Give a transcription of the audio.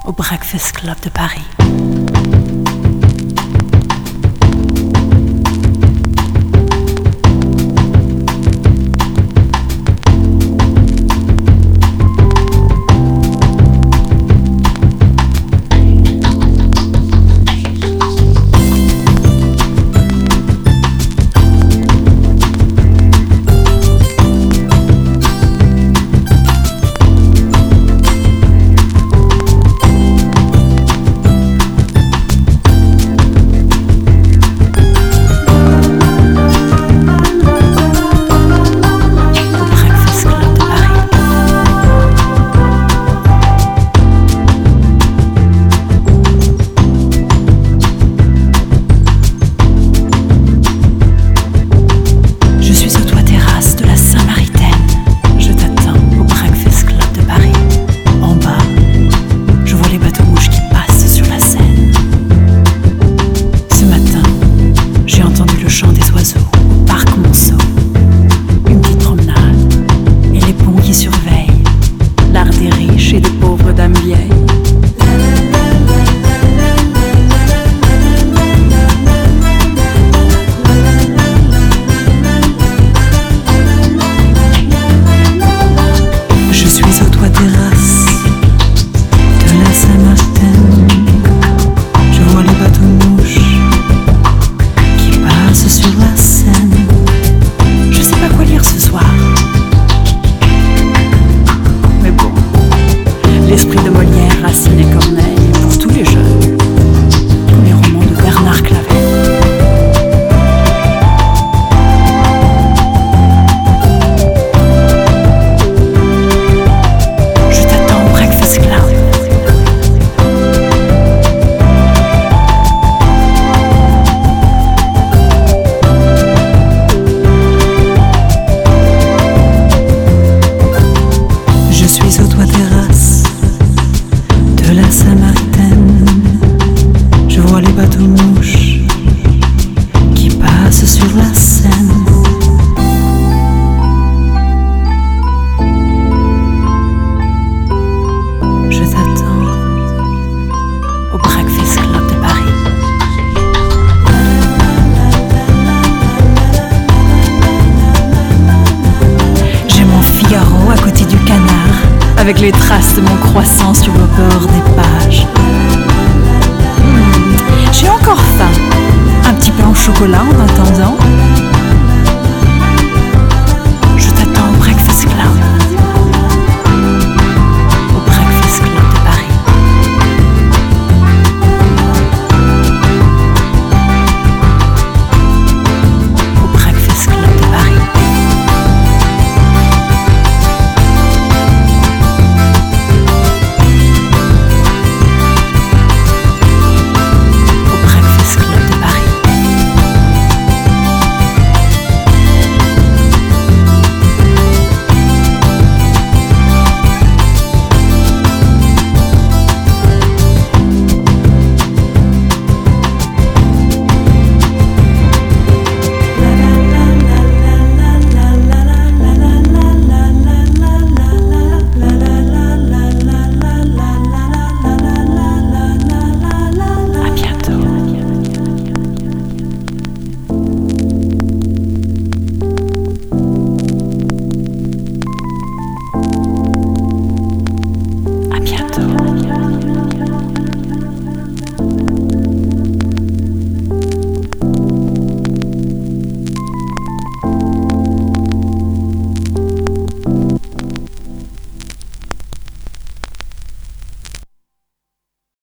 au Breakfast Club de Paris. L'esprit de Molière, Racine et Corneille, pour tous les jeunes, tous les romans de Bernard Clavel. Je t'attends au Breakfast Club. Je suis au toit terrasse de la Samaritaine, je vois les bateaux-mouches qui passent sur la Seine. Je t'attends au Breakfast Club de Paris. J'ai mon Figaro à côté du canard, avec les traces de mon croissant sur le bord des pages. J'ai encore faim. Un petit pain au chocolat en attendant.